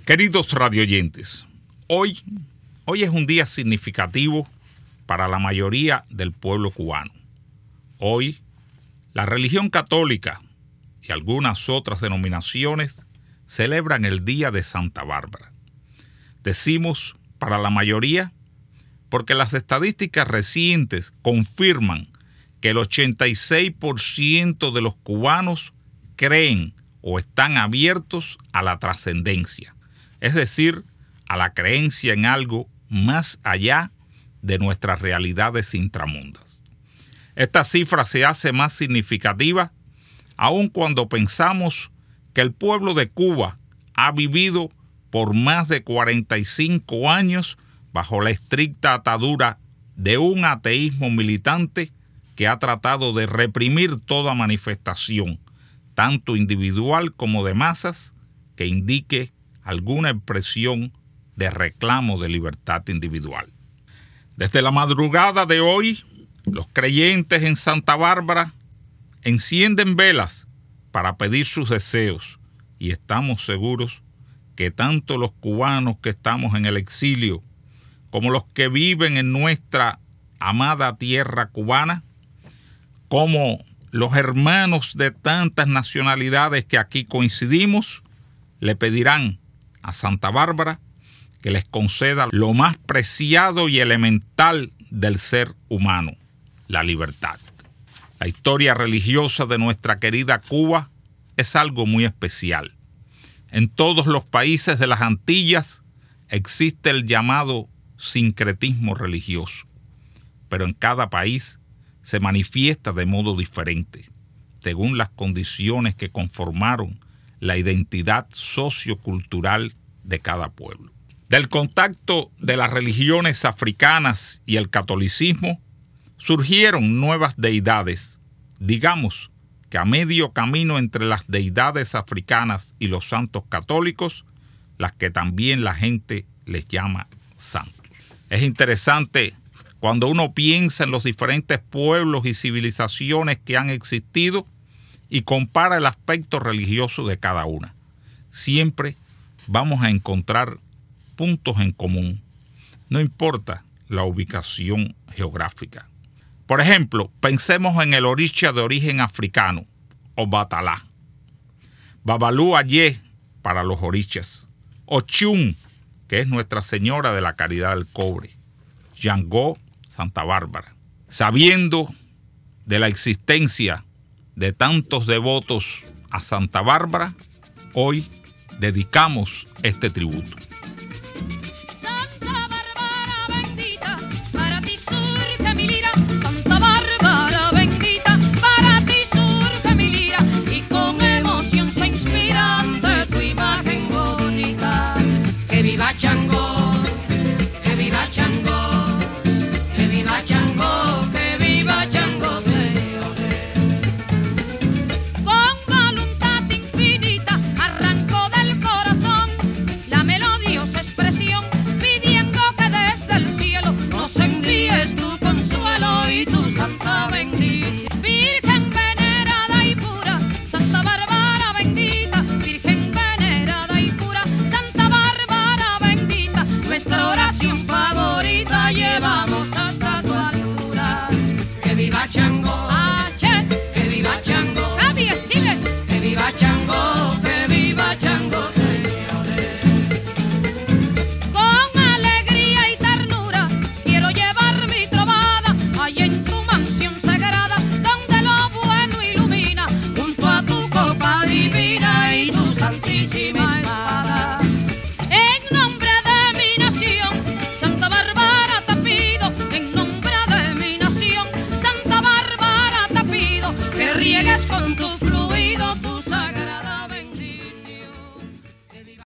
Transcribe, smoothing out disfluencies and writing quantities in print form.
Queridos radioyentes, hoy es un día significativo para la mayoría del pueblo cubano. Hoy, la religión católica y algunas otras denominaciones celebran el Día de Santa Bárbara. Decimos para la mayoría porque las estadísticas recientes confirman que el 86% de los cubanos creen o están abiertos a la trascendencia, es decir, a la creencia en algo más allá de nuestras realidades intramundas. Esta cifra se hace más significativa aun cuando pensamos que el pueblo de Cuba ha vivido por más de 45 años bajo la estricta atadura de un ateísmo militante que ha tratado de reprimir toda manifestación, tanto individual como de masas, que indique alguna expresión de reclamo de libertad individual. Desde la madrugada de hoy, los creyentes en Santa Bárbara encienden velas para pedir sus deseos y estamos seguros que tanto los cubanos que estamos en el exilio como los que viven en nuestra amada tierra cubana, como los hermanos de tantas nacionalidades que aquí coincidimos, le pedirán a Santa Bárbara que les conceda lo más preciado y elemental del ser humano, la libertad. La historia religiosa de nuestra querida Cuba es algo muy especial. En todos los países de las Antillas existe el llamado sincretismo religioso, pero en cada país se manifiesta de modo diferente, según las condiciones que conformaron la identidad sociocultural de cada pueblo. Del contacto de las religiones africanas y el catolicismo surgieron nuevas deidades, digamos que a medio camino entre las deidades africanas y los santos católicos, las que también la gente les llama santos. Es interesante cuando uno piensa en los diferentes pueblos y civilizaciones que han existido y compara el aspecto religioso de cada una. Siempre vamos a encontrar puntos en común, no importa la ubicación geográfica. Por ejemplo, pensemos en el oricha de origen africano, o Batalá, Babalú Ayé para los orichas, Ochun, que es Nuestra Señora de la Caridad del Cobre, Yangó, Santa Bárbara. Sabiendo de la existencia de tantos devotos a Santa Bárbara, hoy dedicamos este tributo. Santa Bárbara bendita, para ti surge mi lira. Santa Bárbara bendita, para ti surge mi lira. Y con emoción se inspira ante tu imagen bonita. Que viva Changó, que viva Changó, que viva Changó, que viva Changó, señores. Con voluntad infinita arrancó del corazón la melodiosa expresión, pidiendo que desde el cielo nos envíes tu consuelo y tu santa bendición. Virgen venerada y pura, Santa Bárbara bendita, Virgen venerada y pura, Santa Bárbara bendita, nuestra oración favorita llevamos hasta tu altura. Que viva Changó, que viva Changó, que viva Changó, que viva Changó, señores. Con alegría y ternura quiero llevar mi trovada allá en tu mansión sagrada, donde lo bueno ilumina, junto a tu copa divina y tu santísima espada.